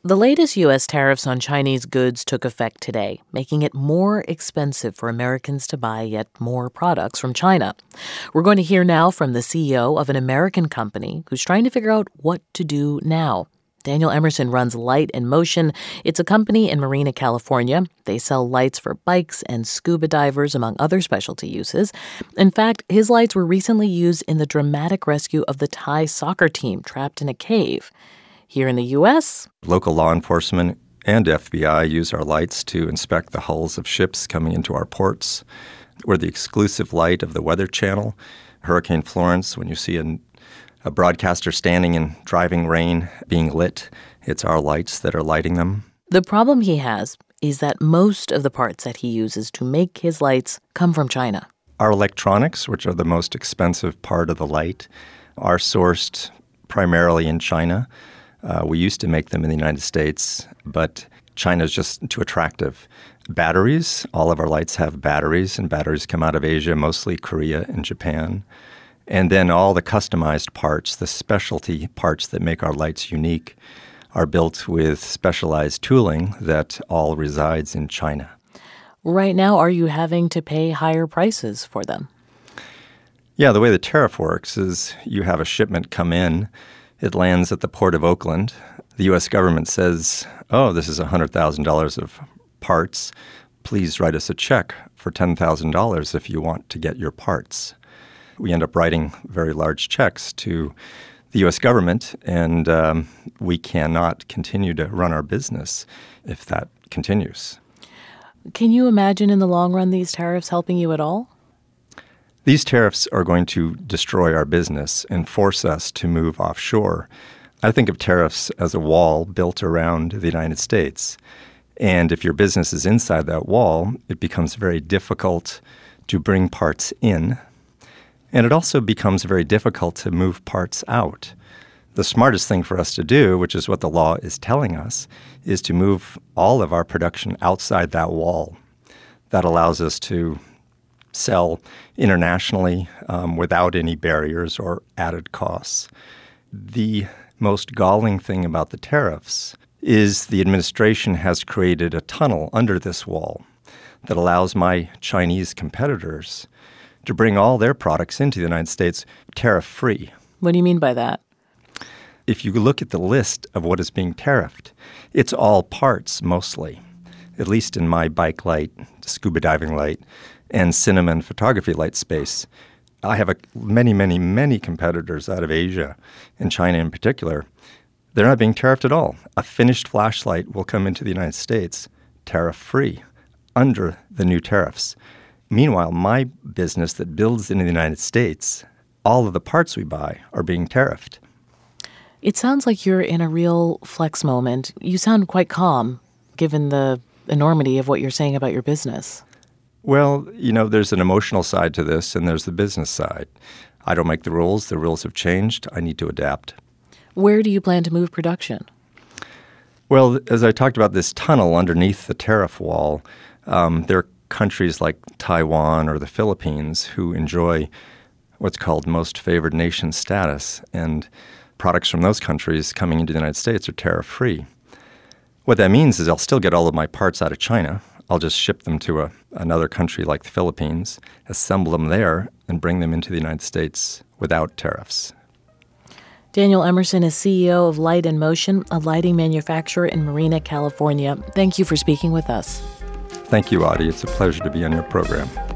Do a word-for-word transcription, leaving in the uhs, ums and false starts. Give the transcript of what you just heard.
The latest U S tariffs on Chinese goods took effect today, making it more expensive for Americans to buy yet more products from China. We're going to hear now from the C E O of an American company who's trying to figure out what to do now. Daniel Emerson runs Light in Motion. It's a company in Marina, California. They sell lights for bikes and scuba divers, among other specialty uses. In fact, his lights were recently used in the dramatic rescue of the Thai soccer team trapped in a cave. Here in the U S, local law enforcement and F B I use our lights to inspect the hulls of ships coming into our ports. We're the exclusive light of the Weather Channel. Hurricane Florence, when you see a, a broadcaster standing in driving rain being lit, it's our lights that are lighting them. The problem he has is that most of the parts that he uses to make his lights come from China. Our electronics, which are the most expensive part of the light, are sourced primarily in China. Uh, we used to make them in the United States, but China is just too attractive. Batteries, all of our lights have batteries, and batteries come out of Asia, mostly Korea and Japan. And then all the customized parts, the specialty parts that make our lights unique, are built with specialized tooling that all resides in China. Right now, are you having to pay higher prices for them? Yeah, the way the tariff works is you have a shipment come in. It lands at the Port of Oakland. The U S government says, oh, this is one hundred thousand dollars of parts. Please write us a check for ten thousand dollars if you want to get your parts. We end up writing very large checks to the U S government, and um, we cannot continue to run our business if that continues. Can you imagine in the long run these tariffs helping you at all? These tariffs are going to destroy our business and force us to move offshore. I think of tariffs as a wall built around the United States. And if your business is inside that wall, it becomes very difficult to bring parts in. And it also becomes very difficult to move parts out. The smartest thing for us to do, which is what the law is telling us, is to move all of our production outside that wall. That allows us to sell internationally um, without any barriers or added costs. The most galling thing about the tariffs is the administration has created a tunnel under this wall that allows my Chinese competitors to bring all their products into the United States tariff-free. What do you mean by that? If you look at the list of what is being tariffed, it's all parts mostly, at least in my bike light, scuba diving light, and cinema and photography light space. I have a, many, many, many competitors out of Asia and China in particular. They're not being tariffed at all. A finished flashlight will come into the United States tariff-free under the new tariffs. Meanwhile, my business that builds in the United States, all of the parts we buy are being tariffed. It sounds like you're in a real flex moment. You sound quite calm, given the enormity of what you're saying about your business. Well, you know, there's an emotional side to this, and there's the business side. I don't make the rules. The rules have changed. I need to adapt. Where do you plan to move production? Well, as I talked about this tunnel underneath the tariff wall, um, there are countries like Taiwan or the Philippines who enjoy what's called most favored nation status, and products from those countries coming into the United States are tariff-free. What that means is I'll still get all of my parts out of China. I'll just ship them to a, another country like the Philippines, assemble them there, and bring them into the United States without tariffs. Daniel Emerson is C E O of Light in Motion, a lighting manufacturer in Marina, California. Thank you for speaking with us. Thank you, Audie. It's a pleasure to be on your program.